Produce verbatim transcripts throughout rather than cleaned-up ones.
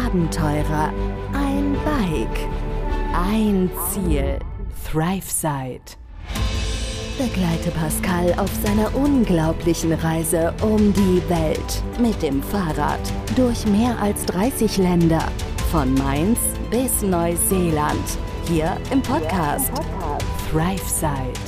Abenteurer, ein Bike, ein Ziel. ThriveSide. Begleite Pascal auf seiner unglaublichen Reise um die Welt mit dem Fahrrad durch mehr als dreißig Länder, von Mainz bis Neuseeland, hier im Podcast ThriveSide.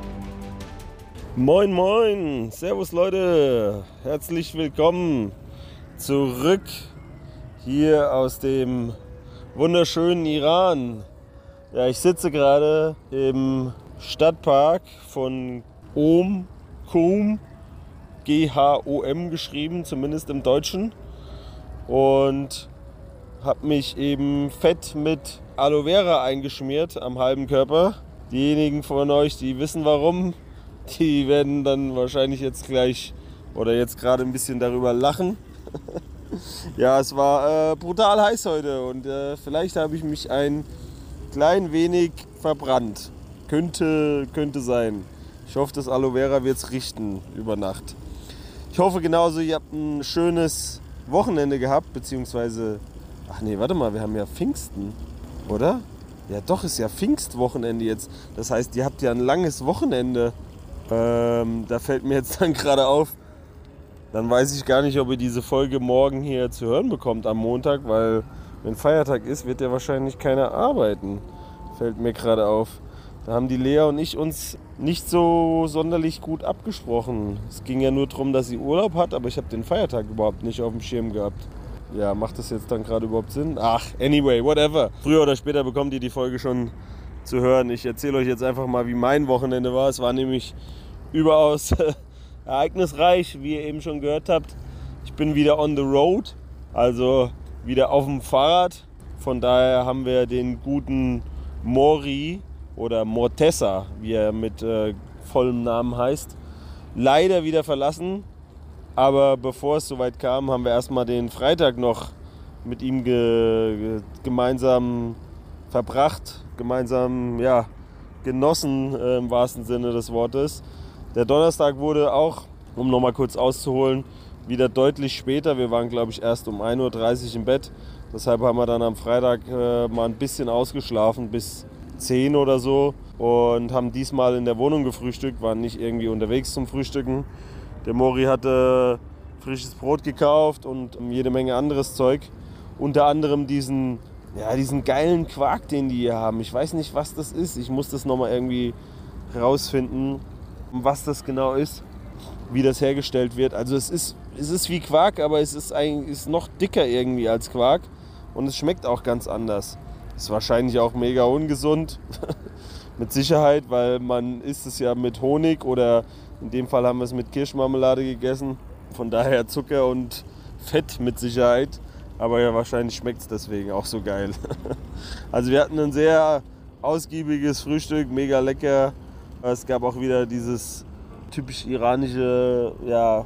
Moin moin, servus Leute, herzlich willkommen zurück hier aus dem wunderschönen Iran. Ja, ich sitze gerade im Stadtpark von Om, Qom, G H O M geschrieben, zumindest im Deutschen, und habe mich eben fett mit Aloe Vera eingeschmiert am halben Körper. Diejenigen von euch, die wissen warum, die werden dann wahrscheinlich jetzt gleich oder jetzt gerade ein bisschen darüber lachen. Ja, es war äh, brutal heiß heute und äh, vielleicht habe ich mich ein klein wenig verbrannt. Könnte, könnte sein. Ich hoffe, das Aloe Vera wird es richten über Nacht. Ich hoffe genauso, ihr habt ein schönes Wochenende gehabt, beziehungsweise, ach nee, warte mal, wir haben ja Pfingsten, oder? Ja doch, ist ja Pfingstwochenende jetzt. Das heißt, ihr habt ja ein langes Wochenende. Ähm, da fällt mir jetzt dann gerade auf, dann weiß ich gar nicht, ob ihr diese Folge morgen hier zu hören bekommt am Montag, weil wenn Feiertag ist, wird ja wahrscheinlich keiner arbeiten. Fällt mir gerade auf. Da haben die Lea und ich uns nicht so sonderlich gut abgesprochen. Es ging ja nur darum, dass sie Urlaub hat, aber ich habe den Feiertag überhaupt nicht auf dem Schirm gehabt. Ja, macht das jetzt dann gerade überhaupt Sinn? Ach, anyway, whatever. Früher oder später bekommt ihr die Folge schon zu hören. Ich erzähle euch jetzt einfach mal, wie mein Wochenende war. Es war nämlich überaus ereignisreich, wie ihr eben schon gehört habt. Ich bin wieder on the road, also wieder auf dem Fahrrad. Von daher haben wir den guten Mori oder Mortessa, wie er mit äh, vollem Namen heißt, leider wieder verlassen. Aber bevor es soweit kam, haben wir erstmal den Freitag noch mit ihm ge- ge- gemeinsam verbracht, gemeinsam ja, genossen äh, im wahrsten Sinne des Wortes. Der Donnerstag wurde auch, um nochmal kurz auszuholen, wieder deutlich später. Wir waren, glaube ich, erst um ein Uhr dreißig im Bett. Deshalb haben wir dann am Freitag äh, mal ein bisschen ausgeschlafen, bis zehn oder so. Und haben diesmal in der Wohnung gefrühstückt, waren nicht irgendwie unterwegs zum Frühstücken. Der Mori hatte frisches Brot gekauft und jede Menge anderes Zeug. Unter anderem diesen, ja, diesen geilen Quark, den die hier haben. Ich weiß nicht, was das ist. Ich muss das nochmal irgendwie rausfinden, was das genau ist, wie das hergestellt wird. Also es ist, es ist wie Quark, aber es ist, eigentlich, ist noch dicker irgendwie als Quark und es schmeckt auch ganz anders. Ist wahrscheinlich auch mega ungesund, mit Sicherheit, weil man isst es ja mit Honig oder in dem Fall haben wir es mit Kirschmarmelade gegessen. Von daher Zucker und Fett mit Sicherheit, aber ja, wahrscheinlich schmeckt es deswegen auch so geil. Also wir hatten ein sehr ausgiebiges Frühstück, mega lecker. Es gab auch wieder dieses typisch iranische ja,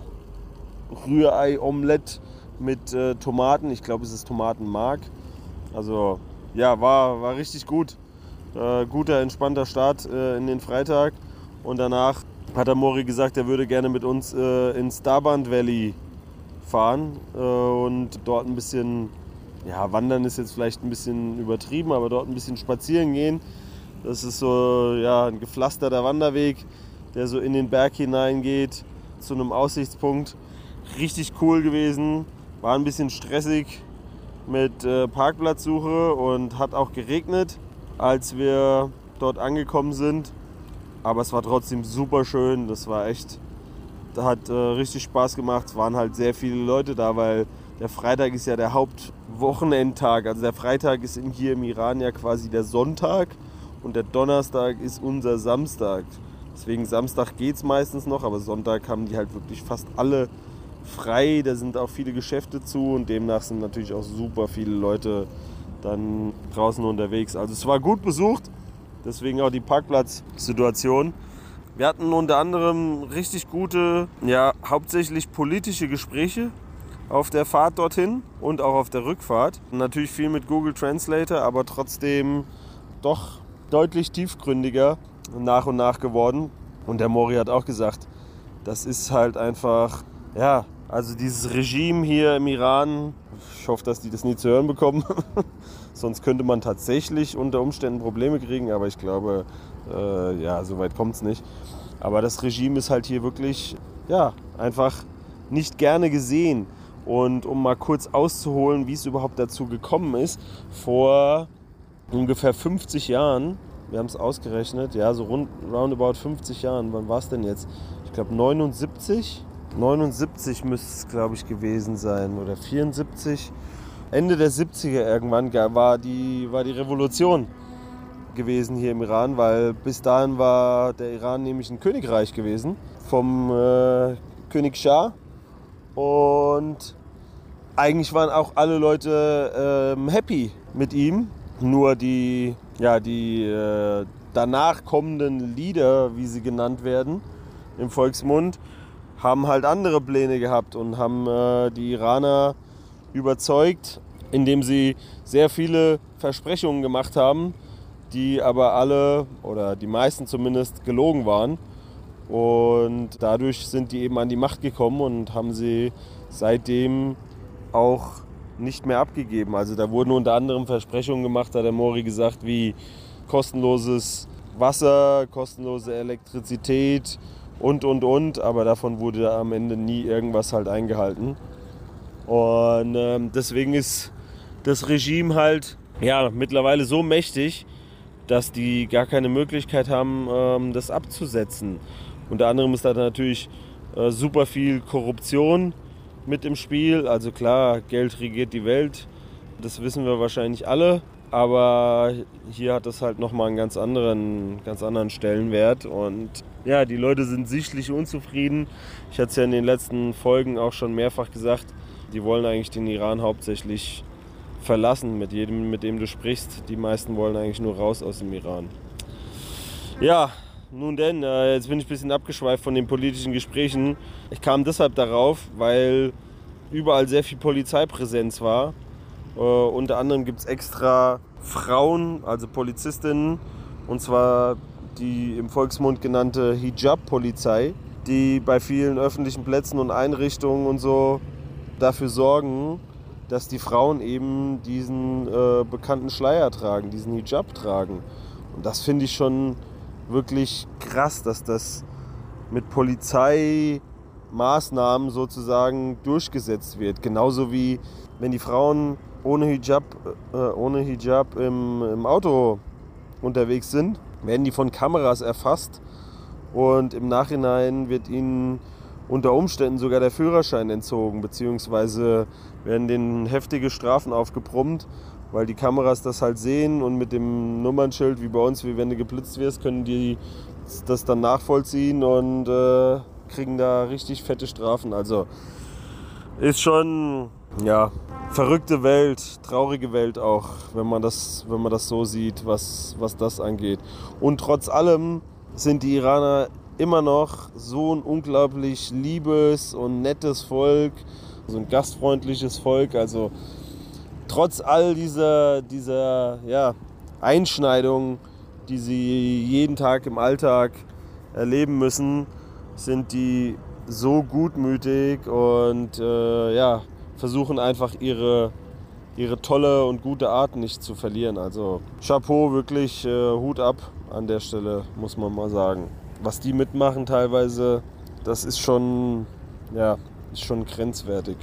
Rührei-Omelett mit äh, Tomaten. Ich glaube, es ist Tomatenmark. Also ja, war, war richtig gut. Äh, guter, entspannter Start äh, in den Freitag. Und danach hat der Mori gesagt, er würde gerne mit uns äh, ins Darband Valley fahren äh, und dort ein bisschen, ja, wandern ist jetzt vielleicht ein bisschen übertrieben, aber dort ein bisschen spazieren gehen. Das ist so ja, ein gepflasterter Wanderweg, der so in den Berg hineingeht, zu einem Aussichtspunkt. Richtig cool gewesen, war ein bisschen stressig mit äh, Parkplatzsuche und hat auch geregnet, als wir dort angekommen sind. Aber es war trotzdem super schön, das war echt, da hat äh, richtig Spaß gemacht. Es waren halt sehr viele Leute da, weil der Freitag ist ja der Hauptwochenendtag. Also der Freitag ist hier im Iran ja quasi der Sonntag. Und der Donnerstag ist unser Samstag. Deswegen Samstag geht es meistens noch, aber Sonntag haben die halt wirklich fast alle frei. Da sind auch viele Geschäfte zu und demnach sind natürlich auch super viele Leute dann draußen unterwegs. Also es war gut besucht, deswegen auch die Parkplatzsituation. Wir hatten unter anderem richtig gute, ja hauptsächlich politische Gespräche auf der Fahrt dorthin und auch auf der Rückfahrt. Natürlich viel mit Google Translator, aber trotzdem doch deutlich tiefgründiger nach und nach geworden. Und der Mori hat auch gesagt, das ist halt einfach, ja, also dieses Regime hier im Iran Ich hoffe, dass die das nie zu hören bekommen. Sonst könnte man tatsächlich unter Umständen Probleme kriegen. Aber ich glaube, äh, ja, so weit kommt es nicht. Aber das Regime ist halt hier wirklich, ja, einfach nicht gerne gesehen. Und um mal kurz auszuholen, wie es überhaupt dazu gekommen ist, vor ungefähr fünfzig Jahren, wir haben es ausgerechnet, ja, so rund, roundabout fünfzig Jahren, wann war es denn jetzt? Ich glaube neunundsiebzig? neunundsiebzig müsste es, glaube ich, gewesen sein oder vierundsiebzig. Ende der siebziger irgendwann war die, war die Revolution gewesen hier im Iran, weil bis dahin war der Iran nämlich ein Königreich gewesen vom äh, König Schah und eigentlich waren auch alle Leute äh, happy mit ihm, nur die, ja, die äh, danach kommenden Lieder, wie sie genannt werden im Volksmund, haben halt andere Pläne gehabt und haben äh, die Iraner überzeugt, indem sie sehr viele Versprechungen gemacht haben, die aber alle, oder die meisten zumindest, gelogen waren. Und dadurch sind die eben an die Macht gekommen und haben sie seitdem auch nicht mehr abgegeben. Also da wurden unter anderem Versprechungen gemacht, hat der Mori gesagt, wie kostenloses Wasser, kostenlose Elektrizität und, und, und. Aber davon wurde am Ende nie irgendwas halt eingehalten. Und ähm, deswegen ist das Regime halt ja, mittlerweile so mächtig, dass die gar keine Möglichkeit haben, ähm, das abzusetzen. Unter anderem ist da natürlich äh, super viel Korruption mit im Spiel. Also klar, Geld regiert die Welt, das wissen wir wahrscheinlich alle. Aber hier hat das halt nochmal einen ganz anderen, ganz anderen Stellenwert. Und ja, die Leute sind sichtlich unzufrieden. Ich hatte es ja in den letzten Folgen auch schon mehrfach gesagt, die wollen eigentlich den Iran hauptsächlich verlassen, mit jedem, mit dem du sprichst. Die meisten wollen eigentlich nur raus aus dem Iran. Ja, nun denn, äh, jetzt bin ich ein bisschen abgeschweift von den politischen Gesprächen. Ich kam deshalb darauf, weil überall sehr viel Polizeipräsenz war. Äh, unter anderem gibt es extra Frauen, also Polizistinnen, und zwar die im Volksmund genannte Hijab-Polizei, die bei vielen öffentlichen Plätzen und Einrichtungen und so dafür sorgen, dass die Frauen eben diesen äh, bekannten Schleier tragen, diesen Hijab tragen. Und das finde ich schon wirklich krass, dass das mit Polizeimaßnahmen sozusagen durchgesetzt wird. Genauso wie wenn die Frauen ohne Hijab, äh, ohne Hijab im, im Auto unterwegs sind, werden die von Kameras erfasst und im Nachhinein wird ihnen unter Umständen sogar der Führerschein entzogen, beziehungsweise werden denen heftige Strafen aufgebrummt, weil die Kameras das halt sehen und mit dem Nummernschild, wie bei uns, wie wenn du geblitzt wirst, können die das dann nachvollziehen und äh, kriegen da richtig fette Strafen. Also ist schon, ja, verrückte Welt, traurige Welt auch, wenn man das, wenn man das so sieht, was, was das angeht. Und trotz allem sind die Iraner immer noch so ein unglaublich liebes und nettes Volk, so ein gastfreundliches Volk. Also trotz all dieser, dieser ja, Einschneidungen, die sie jeden Tag im Alltag erleben müssen, sind die so gutmütig und äh, ja, versuchen einfach ihre, ihre tolle und gute Art nicht zu verlieren. Also Chapeau, wirklich äh, Hut ab an der Stelle, muss man mal sagen. Was die mitmachen teilweise, das ist schon, ja, ist schon grenzwertig.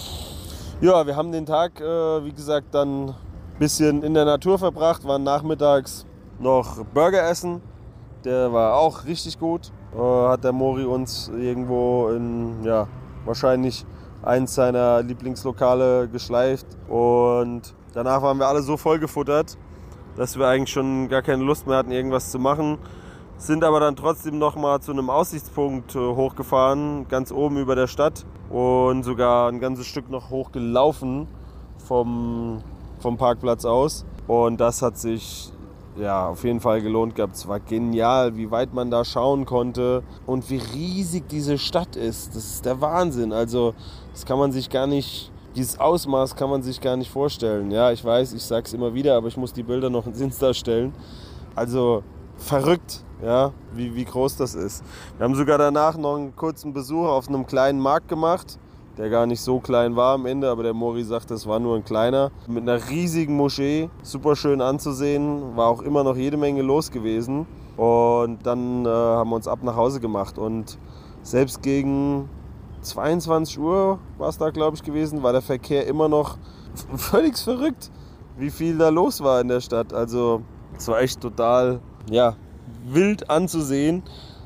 Ja, wir haben den Tag, äh, wie gesagt, dann ein bisschen in der Natur verbracht, waren nachmittags noch Burger essen. Der war auch richtig gut. Äh, hat der Mori uns irgendwo in, ja, wahrscheinlich eins seiner Lieblingslokale geschleift. Und danach waren wir alle so vollgefuttert, dass wir eigentlich schon gar keine Lust mehr hatten, irgendwas zu machen. Sind aber dann trotzdem noch mal zu einem Aussichtspunkt hochgefahren, ganz oben über der Stadt und sogar ein ganzes Stück noch hochgelaufen vom, vom Parkplatz aus. Und das hat sich ja auf jeden Fall gelohnt gehabt. Es war genial, wie weit man da schauen konnte und wie riesig diese Stadt ist. Das ist der Wahnsinn. Also das kann man sich gar nicht, dieses Ausmaß kann man sich gar nicht vorstellen. Ja, ich weiß, ich sag's immer wieder, aber ich muss die Bilder noch ins Insta stellen. Also verrückt. Ja, wie, wie groß das ist. Wir haben sogar danach noch einen kurzen Besuch auf einem kleinen Markt gemacht, der gar nicht so klein war am Ende, aber der Mori sagte, es war nur ein kleiner. Mit einer riesigen Moschee, super schön anzusehen, war auch immer noch jede Menge los gewesen. Und dann äh, haben wir uns ab nach Hause gemacht und selbst gegen zweiundzwanzig Uhr war es da, glaube ich, gewesen, war der Verkehr immer noch völlig verrückt, wie viel da los war in der Stadt. Also es war echt total, ja, wild anzusehen,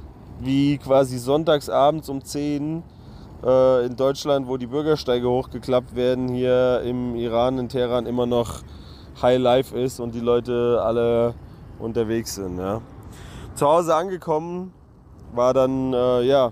wie quasi sonntagsabends um zehn äh, in Deutschland, wo die Bürgersteige hochgeklappt werden, hier im Iran, in Teheran immer noch High Life ist und die Leute alle unterwegs sind. Ja. Zu Hause angekommen war dann äh, ja,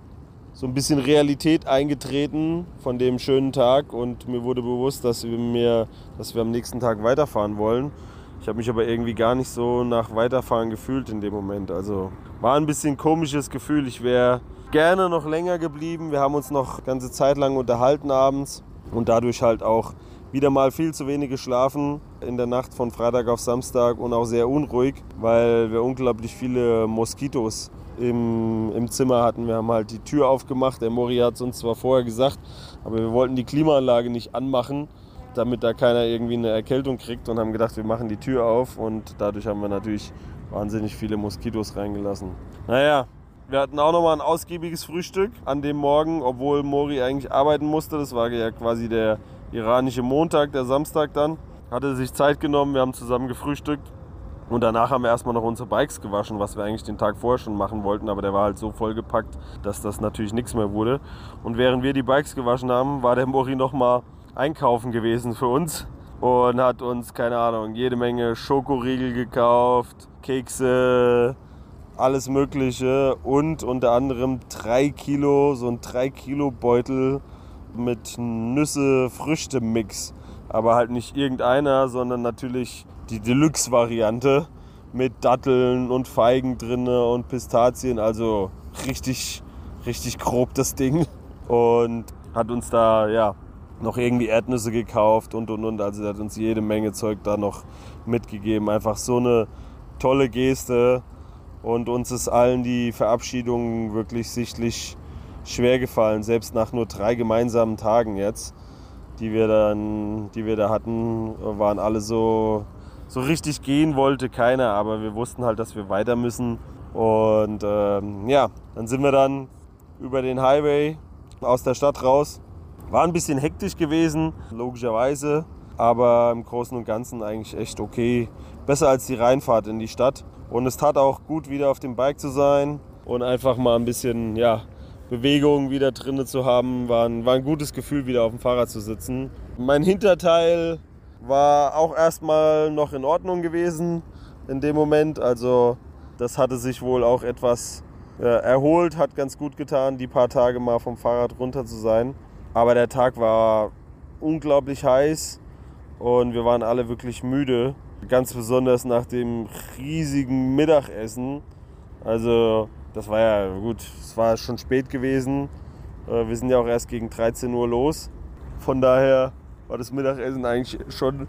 so ein bisschen Realität eingetreten von dem schönen Tag und mir wurde bewusst, dass wir, mir, dass wir am nächsten Tag weiterfahren wollen. Ich habe mich aber irgendwie gar nicht so nach Weiterfahren gefühlt in dem Moment. Also war ein bisschen komisches Gefühl. Ich wäre gerne noch länger geblieben. Wir haben uns noch ganze Zeit lang unterhalten abends und dadurch halt auch wieder mal viel zu wenig geschlafen in der Nacht von Freitag auf Samstag und auch sehr unruhig, weil wir unglaublich viele Moskitos im, im Zimmer hatten. Wir haben halt die Tür aufgemacht. Der Mori hat es uns zwar vorher gesagt, aber wir wollten die Klimaanlage nicht anmachen, damit da keiner irgendwie eine Erkältung kriegt und haben gedacht, wir machen die Tür auf und dadurch haben wir natürlich wahnsinnig viele Moskitos reingelassen. Naja, wir hatten auch nochmal ein ausgiebiges Frühstück an dem Morgen, obwohl Mori eigentlich arbeiten musste. Das war ja quasi der iranische Montag, der Samstag dann. Hatte sich Zeit genommen, wir haben zusammen gefrühstückt und danach haben wir erstmal noch unsere Bikes gewaschen, was wir eigentlich den Tag vorher schon machen wollten, aber der war halt so vollgepackt, dass das natürlich nichts mehr wurde. Und während wir die Bikes gewaschen haben, war der Mori nochmal einkaufen gewesen für uns und hat uns, keine Ahnung, jede Menge Schokoriegel gekauft, Kekse, alles Mögliche und unter anderem drei Kilo, so ein drei Kilo Beutel mit Nüsse-Früchte-Mix. Aber halt nicht irgendeiner, sondern natürlich die Deluxe-Variante mit Datteln und Feigen drin und Pistazien. Also richtig, richtig grob das Ding. Und hat uns da, ja, noch irgendwie Erdnüsse gekauft und und und. Also er hat uns jede Menge Zeug da noch mitgegeben. Einfach so eine tolle Geste. Und uns ist allen die Verabschiedung wirklich sichtlich schwer gefallen, selbst nach nur drei gemeinsamen Tagen jetzt, die wir dann, die wir da hatten, waren alle so, so richtig gehen wollte keiner, aber wir wussten halt, dass wir weiter müssen. Und ähm, ja, dann sind wir dann über den Highway aus der Stadt raus. War ein bisschen hektisch gewesen, logischerweise, aber im Großen und Ganzen eigentlich echt okay. Besser als die Reinfahrt in die Stadt. Und es tat auch gut, wieder auf dem Bike zu sein und einfach mal ein bisschen, ja, Bewegung wieder drin zu haben, war ein, war ein gutes Gefühl, wieder auf dem Fahrrad zu sitzen. Mein Hinterteil war auch erstmal noch in Ordnung gewesen in dem Moment. Also das hatte sich wohl auch etwas ja, erholt, hat ganz gut getan, die paar Tage mal vom Fahrrad runter zu sein. Aber der Tag war unglaublich heiß und wir waren alle wirklich müde. Ganz besonders nach dem riesigen Mittagessen. Also das war ja gut, es war schon spät gewesen. Wir sind ja auch erst gegen dreizehn Uhr los. Von daher war das Mittagessen eigentlich schon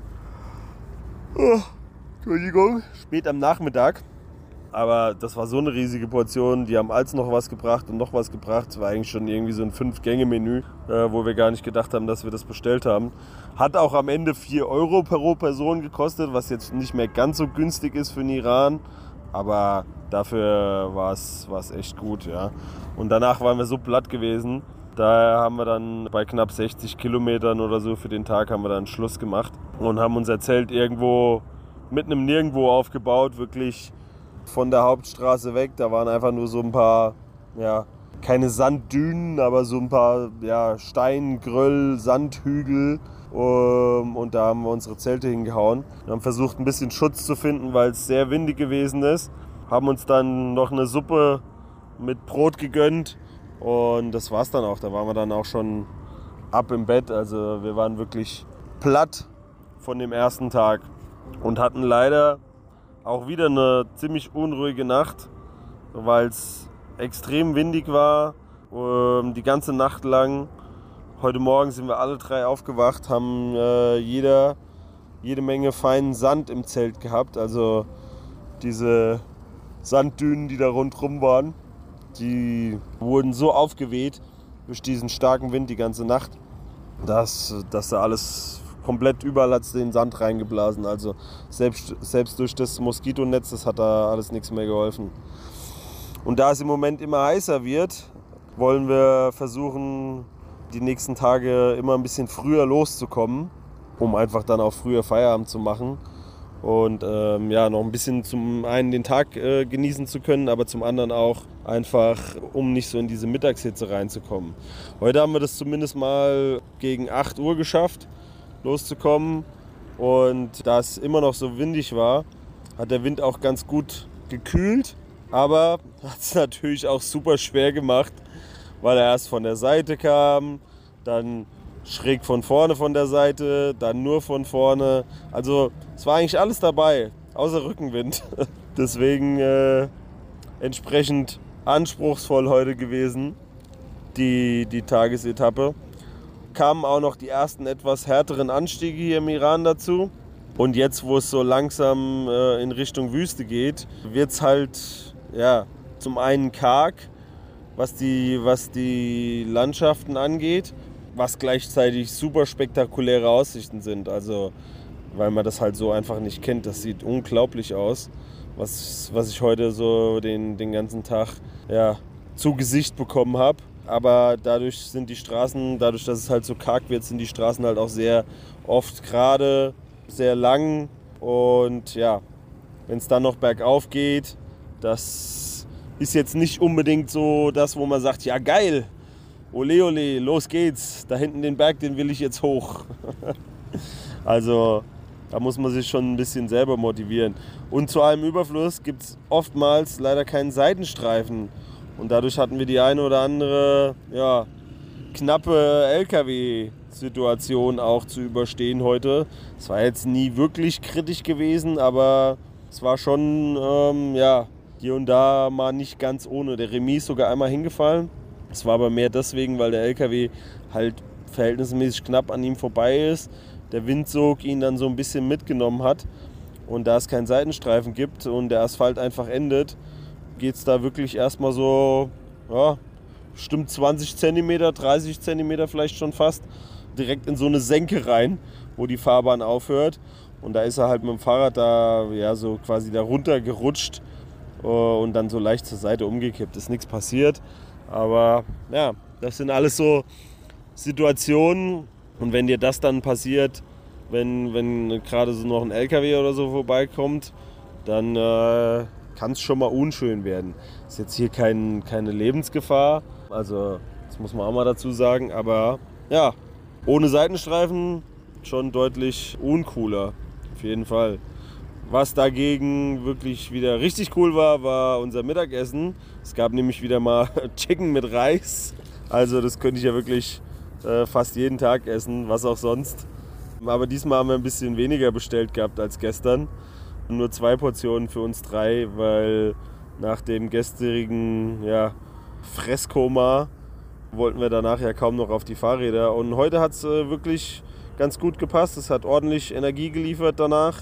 oh, Entschuldigung, spät am Nachmittag. Aber das war so eine riesige Portion. Die haben als noch was gebracht und noch was gebracht. Es war eigentlich schon irgendwie so ein Fünf-Gänge-Menü, wo wir gar nicht gedacht haben, dass wir das bestellt haben. Hat auch am Ende vier Euro pro Person gekostet, was jetzt nicht mehr ganz so günstig ist für den Iran. Aber dafür war es echt gut, ja. Und danach waren wir so platt gewesen. Daher haben wir dann bei knapp sechzig Kilometern oder so für den Tag haben wir dann Schluss gemacht. Und haben unser Zelt irgendwo mitten im Nirgendwo aufgebaut, wirklich von der Hauptstraße weg. Da waren einfach nur so ein paar, ja, keine Sanddünen, aber so ein paar ja, Stein-, Geröll-, Sandhügel. Und da haben wir unsere Zelte hingehauen. Wir haben versucht, ein bisschen Schutz zu finden, weil es sehr windig gewesen ist. Haben uns dann noch eine Suppe mit Brot gegönnt. Und das war's dann auch. Da waren wir dann auch schon ab im Bett. Also wir waren wirklich platt von dem ersten Tag. Und hatten leider auch wieder eine ziemlich unruhige Nacht, weil es extrem windig war, die ganze Nacht lang. Heute Morgen sind wir alle drei aufgewacht, haben äh, jeder jede Menge feinen Sand im Zelt gehabt. Also diese Sanddünen, die da rundherum waren, die wurden so aufgeweht. durch diesen starken Wind die ganze Nacht, dass, dass da alles komplett überall hat den Sand reingeblasen. Also selbst, selbst durch das Moskitonetz, das hat da alles nichts mehr geholfen. Und da es im Moment immer heißer wird, wollen wir versuchen, die nächsten Tage immer ein bisschen früher loszukommen, um einfach dann auch früher Feierabend zu machen und ähm, ja, noch ein bisschen zum einen den Tag äh, genießen zu können, aber zum anderen auch einfach, um nicht so in diese Mittagshitze reinzukommen. Heute haben wir das zumindest mal gegen acht Uhr geschafft, loszukommen, und da es immer noch so windig war, hat der Wind auch ganz gut gekühlt, aber hat es natürlich auch super schwer gemacht, weil er erst von der Seite kam, dann schräg von vorne von der Seite, dann nur von vorne. Also es war eigentlich alles dabei, außer Rückenwind. Deswegen äh, entsprechend anspruchsvoll heute gewesen, die, die Tagesetappe. Kamen auch noch die ersten etwas härteren Anstiege hier im Iran dazu. Und jetzt, wo es so langsam äh, in Richtung Wüste geht, wird es halt ja, zum einen karg, was die, was die Landschaften angeht, was gleichzeitig super spektakuläre Aussichten sind. Also, weil man das halt so einfach nicht kennt. Das sieht unglaublich aus, was, was ich heute so den, den ganzen Tag ja, zu Gesicht bekommen habe. Aber dadurch sind die Straßen, dadurch, dass es halt so karg wird, sind die Straßen halt auch sehr oft gerade, sehr lang. Und ja, wenn es dann noch bergauf geht, das ist jetzt nicht unbedingt so das, wo man sagt, ja geil, ole ole, los geht's, da hinten den Berg, den will ich jetzt hoch. Also da muss man sich schon ein bisschen selber motivieren. Und zu allem Überfluss gibt es oftmals leider keinen Seitenstreifen. Und dadurch hatten wir die eine oder andere ja, knappe L K W-Situation auch zu überstehen heute. Es war jetzt nie wirklich kritisch gewesen, aber es war schon ähm, ja, hier und da mal nicht ganz ohne. Der Remis ist sogar einmal hingefallen. Es war aber mehr deswegen, weil der L K W halt verhältnismäßig knapp an ihm vorbei ist. Der Windsog ihn dann so ein bisschen mitgenommen hat. Und da es keinen Seitenstreifen gibt und der Asphalt einfach endet, geht es da wirklich erstmal so, ja, bestimmt zwanzig Zentimeter, dreißig Zentimeter vielleicht schon fast, direkt in so eine Senke rein, wo die Fahrbahn aufhört. Und da ist er halt mit dem Fahrrad da, ja, so quasi da runtergerutscht und dann so leicht zur Seite umgekippt. Ist nichts passiert. Aber ja, das sind alles so Situationen. Und wenn dir das dann passiert, wenn, wenn gerade so noch ein L K W oder so vorbeikommt, dann äh, kann es schon mal unschön werden. Ist jetzt hier kein, keine Lebensgefahr, also das muss man auch mal dazu sagen. Aber ja, ohne Seitenstreifen schon deutlich uncooler, auf jeden Fall. Was dagegen wirklich wieder richtig cool war, war unser Mittagessen. Es gab nämlich wieder mal Chicken mit Reis. Also das könnte ich ja wirklich äh, fast jeden Tag essen, was auch sonst. Aber diesmal haben wir ein bisschen weniger bestellt gehabt als gestern. Nur zwei Portionen für uns drei, weil nach dem gestrigen ja, Fresskoma wollten wir danach ja kaum noch auf die Fahrräder. Und heute hat es äh, wirklich ganz gut gepasst. Es hat ordentlich Energie geliefert danach.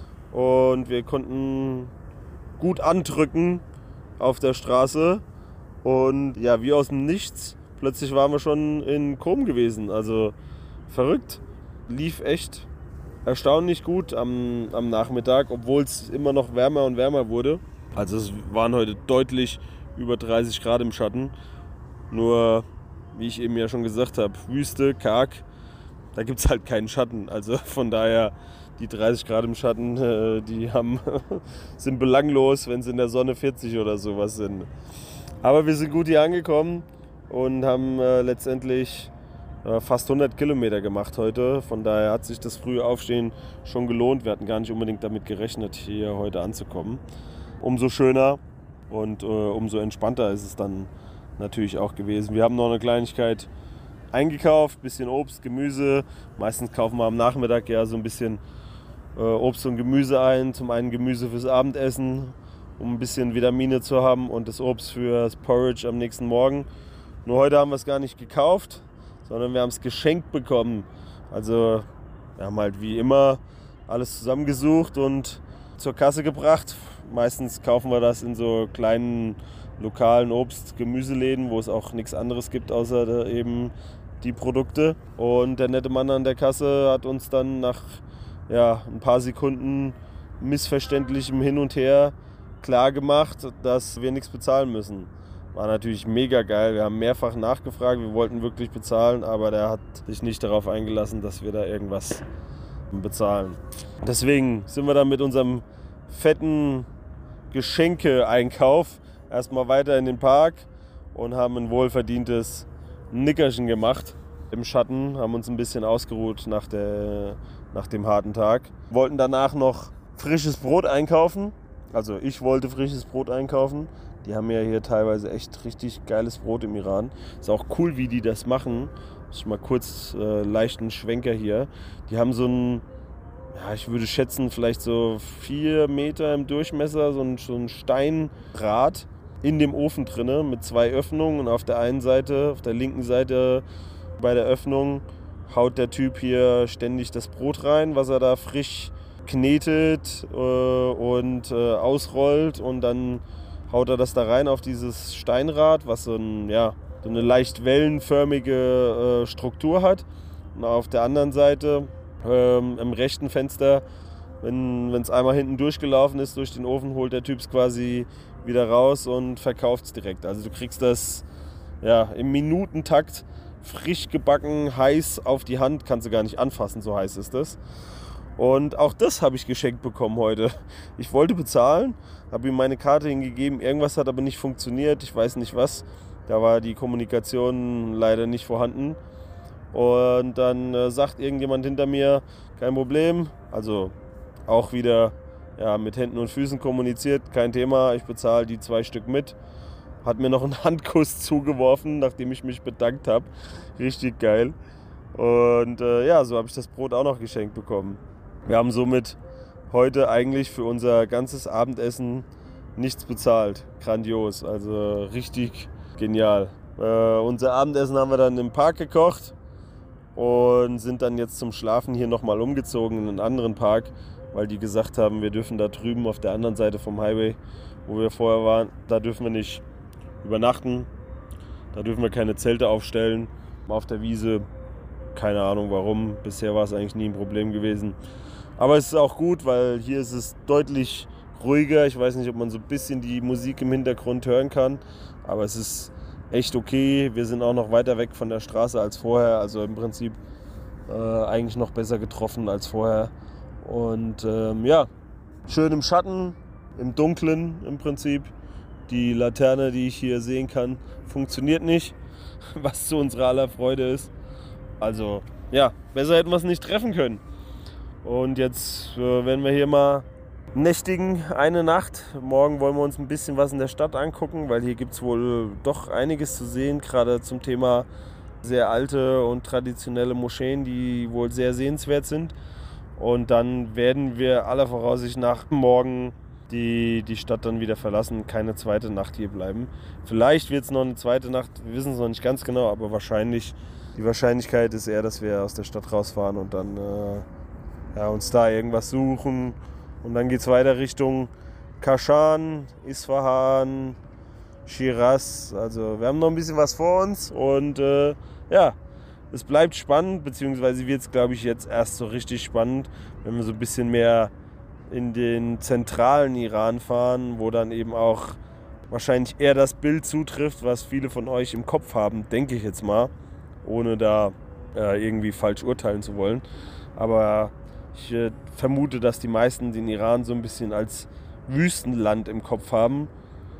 Und wir konnten gut andrücken auf der Straße. Und ja, wie aus dem Nichts, plötzlich waren wir schon in Chrom gewesen. Also verrückt. Lief echt erstaunlich gut am, am Nachmittag, obwohl es immer noch wärmer und wärmer wurde. Also es waren heute deutlich über dreißig Grad im Schatten. Nur, wie ich eben ja schon gesagt habe, Wüste, karg, da gibt es halt keinen Schatten. Also von daher, die dreißig Grad im Schatten, die haben, sind belanglos, wenn es in der Sonne vierzig oder sowas sind. Aber wir sind gut hier angekommen und haben äh, letztendlich äh, fast hundert Kilometer gemacht heute. Von daher hat sich das frühe Aufstehen schon gelohnt. Wir hatten gar nicht unbedingt damit gerechnet, hier heute anzukommen. Umso schöner und äh, umso entspannter ist es dann natürlich auch gewesen. Wir haben noch eine Kleinigkeit eingekauft, bisschen Obst, Gemüse. Meistens kaufen wir am Nachmittag ja so ein bisschen äh, Obst und Gemüse ein. Zum einen Gemüse fürs Abendessen, um ein bisschen Vitamine zu haben, und das Obst fürs Porridge am nächsten Morgen. Nur heute haben wir es gar nicht gekauft, sondern wir haben es geschenkt bekommen. Also wir haben halt wie immer alles zusammengesucht und zur Kasse gebracht. Meistens kaufen wir das in so kleinen lokalen Obst-Gemüseläden, wo es auch nichts anderes gibt, außer eben die Produkte. Und der nette Mann an der Kasse hat uns dann nach ja, ein paar Sekunden missverständlichem Hin und Her klar gemacht, dass wir nichts bezahlen müssen. War natürlich mega geil. Wir haben mehrfach nachgefragt, wir wollten wirklich bezahlen, aber der hat sich nicht darauf eingelassen, dass wir da irgendwas bezahlen. Deswegen sind wir dann mit unserem fetten Geschenke-Einkauf erstmal weiter in den Park und haben ein wohlverdientes Nickerchen gemacht im Schatten, haben uns ein bisschen ausgeruht nach, der, nach dem harten Tag. Wollten danach noch frisches Brot einkaufen. Also ich wollte frisches Brot einkaufen. Die haben ja hier teilweise echt richtig geiles Brot im Iran. Ist auch cool, wie die das machen. Ich mal kurz äh, leichten Schwenker hier. Die haben so ein, ja, ich würde schätzen, vielleicht so vier Meter im Durchmesser, so ein, so ein Steinrad in dem Ofen drinne mit zwei Öffnungen. Und auf der einen Seite, auf der linken Seite bei der Öffnung, haut der Typ hier ständig das Brot rein, was er da frisch knetet äh, und äh, ausrollt, und dann haut er das da rein auf dieses Steinrad, was so, ein, ja, so eine leicht wellenförmige äh, Struktur hat. Und auf der anderen Seite, ähm, im rechten Fenster, wenn es einmal hinten durchgelaufen ist durch den Ofen, holt der Typ es quasi wieder raus und verkauft es direkt. Also du kriegst das ja, im Minutentakt frisch gebacken, heiß auf die Hand, kannst du gar nicht anfassen, so heiß ist das. Und auch das habe ich geschenkt bekommen heute. Ich wollte bezahlen, habe ihm meine Karte hingegeben, irgendwas hat aber nicht funktioniert, ich weiß nicht was. Da war die Kommunikation leider nicht vorhanden. Und dann äh, sagt irgendjemand hinter mir, kein Problem, also auch wieder ja, mit Händen und Füßen kommuniziert, kein Thema, ich bezahle die zwei Stück mit. Hat mir noch einen Handkuss zugeworfen, nachdem ich mich bedankt habe. Richtig geil. Und äh, ja, so habe ich das Brot auch noch geschenkt bekommen. Wir haben somit heute eigentlich für unser ganzes Abendessen nichts bezahlt. Grandios, also richtig genial. Äh, unser Abendessen haben wir dann im Park gekocht und sind dann jetzt zum Schlafen hier nochmal umgezogen in einen anderen Park, weil die gesagt haben, wir dürfen da drüben auf der anderen Seite vom Highway, wo wir vorher waren, da dürfen wir nicht übernachten, da dürfen wir keine Zelte aufstellen. Auf der Wiese, keine Ahnung warum, bisher war es eigentlich nie ein Problem gewesen. Aber es ist auch gut, weil hier ist es deutlich ruhiger. Ich weiß nicht, ob man so ein bisschen die Musik im Hintergrund hören kann, aber es ist echt okay. Wir sind auch noch weiter weg von der Straße als vorher, also im Prinzip äh, eigentlich noch besser getroffen als vorher. Und ähm, ja, schön im Schatten, im Dunkeln im Prinzip. Die Laterne, die ich hier sehen kann, funktioniert nicht, was zu unserer aller Freude ist. Also ja, besser hätten wir es nicht treffen können. Und jetzt äh, werden wir hier mal nächtigen, eine Nacht. Morgen wollen wir uns ein bisschen was in der Stadt angucken, weil hier gibt es wohl doch einiges zu sehen, gerade zum Thema sehr alte und traditionelle Moscheen, die wohl sehr sehenswert sind. Und dann werden wir aller Voraussicht nach morgen die, die Stadt dann wieder verlassen, keine zweite Nacht hier bleiben. Vielleicht wird es noch eine zweite Nacht, wir wissen es noch nicht ganz genau, aber wahrscheinlich, die Wahrscheinlichkeit ist eher, dass wir aus der Stadt rausfahren und dann äh, ja, uns da irgendwas suchen. Und dann geht es weiter Richtung Kashan, Isfahan, Shiraz. Also wir haben noch ein bisschen was vor uns und äh, ja, es bleibt spannend, beziehungsweise wird es, glaube ich, jetzt erst so richtig spannend, wenn wir so ein bisschen mehr in den zentralen Iran fahren, wo dann eben auch wahrscheinlich eher das Bild zutrifft, was viele von euch im Kopf haben, denke ich jetzt mal, ohne da äh, irgendwie falsch urteilen zu wollen. Aber ich äh, vermute, dass die meisten den Iran so ein bisschen als Wüstenland im Kopf haben.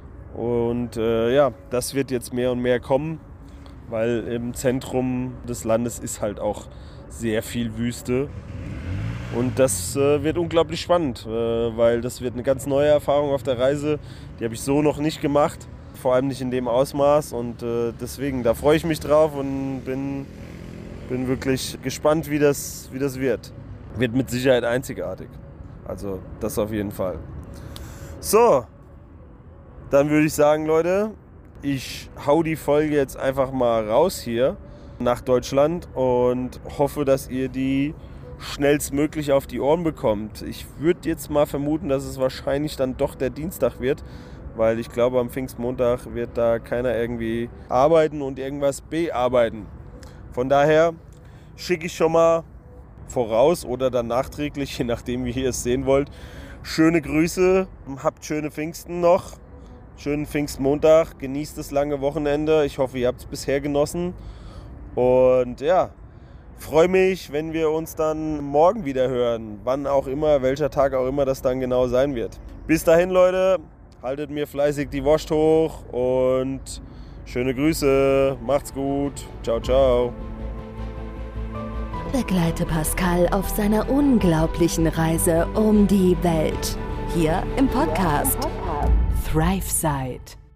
Und äh, ja, das wird jetzt mehr und mehr kommen, weil im Zentrum des Landes ist halt auch sehr viel Wüste. Und das äh, wird unglaublich spannend, äh, weil das wird eine ganz neue Erfahrung auf der Reise. Die habe ich so noch nicht gemacht, vor allem nicht in dem Ausmaß. Und äh, deswegen, da freue ich mich drauf und bin, bin wirklich gespannt, wie das, wie das wird. Wird mit Sicherheit einzigartig. Also das auf jeden Fall. So, dann würde ich sagen, Leute, ich hau die Folge jetzt einfach mal raus hier nach Deutschland und hoffe, dass ihr die schnellstmöglich auf die Ohren bekommt. Ich würde jetzt mal vermuten, dass es wahrscheinlich dann doch der Dienstag wird, weil ich glaube, am Pfingstmontag wird da keiner irgendwie arbeiten und irgendwas bearbeiten. Von daher schicke ich schon mal voraus oder dann nachträglich, je nachdem wie ihr es sehen wollt, schöne Grüße, habt schöne Pfingsten noch, schönen Pfingstmontag, genießt das lange Wochenende. Ich hoffe, ihr habt es bisher genossen und ja, freue mich, wenn wir uns dann morgen wieder hören, wann auch immer, welcher Tag auch immer das dann genau sein wird. Bis dahin, Leute, haltet mir fleißig die Wurst hoch und schöne Grüße, macht's gut, ciao, ciao. Begleite Pascal auf seiner unglaublichen Reise um die Welt. Hier im Podcast ThriveSide.